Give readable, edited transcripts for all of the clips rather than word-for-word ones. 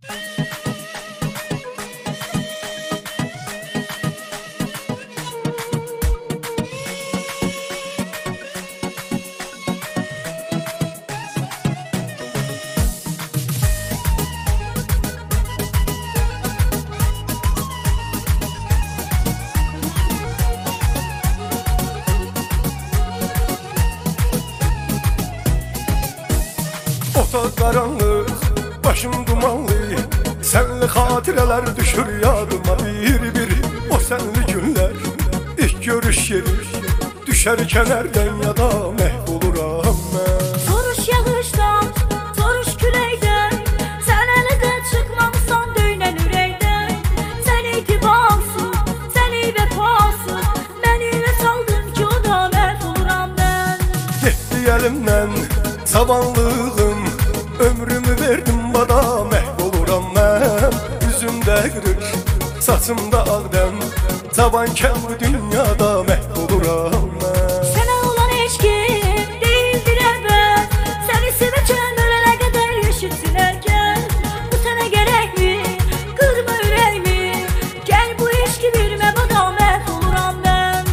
Orta karanlık, başım dumanlı, senli hatireler düşür yadıma bir bir. O senli günler, ilk görüş yeri, düşerken erden ya da mehvoluram ben. Soruş yağışdan, soruş küleyden, sen elinde çıkmamsan döynen üreyden. Sen itibarsın, sen iyi vefasın, beni ne saldın ki o da mehvoluram ben. Gitti elimden sabanlığım, ömrümü verdim bana mehvoluram ben. Yüzümde gülük, saçımda ağdem, tabanken bu dünyada mehvoluram ben. Sana olan eşkim değildir elbet, seni seveceğim ölene kadar yaşıtırken. Bu sana gerek mi, kırma yüreğimi, gel bu eşki bilme bana mehvoluram ben.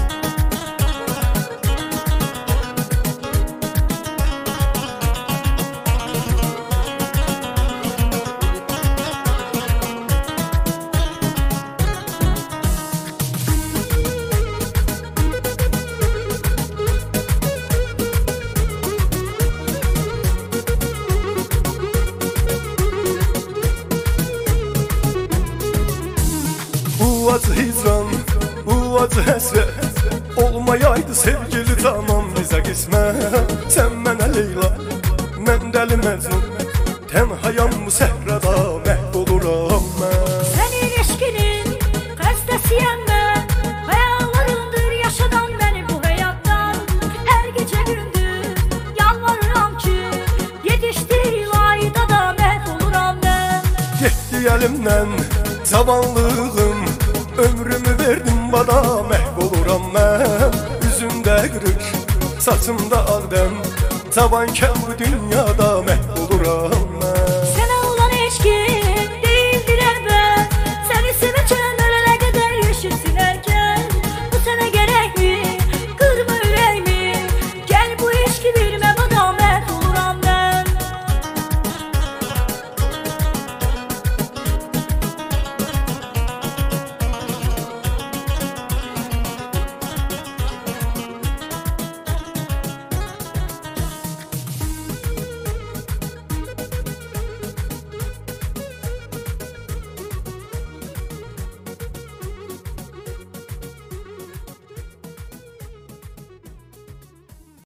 Bu acı hicran, bu acı həsrət olmayaydı sevgili tamam bizə qismət. Sən mənə Leyla, mən dəli Məcnun, tənhayam bu səhrada məhv oluram mən. Senin eşkinin xəstəsiyəm mən, xəyallarımdır yaşadan beni bu həyatdan. Hər gecə gündüz yalvarıram ki, yetişdir ilayda da məhv oluram mən. Getdi əlimdən cavanlığım, ömrümü verdim bana məhv oluram mən. Yüzümdə qırıq, saçımda ağdəm, tabankən bu dünyada məhv oluram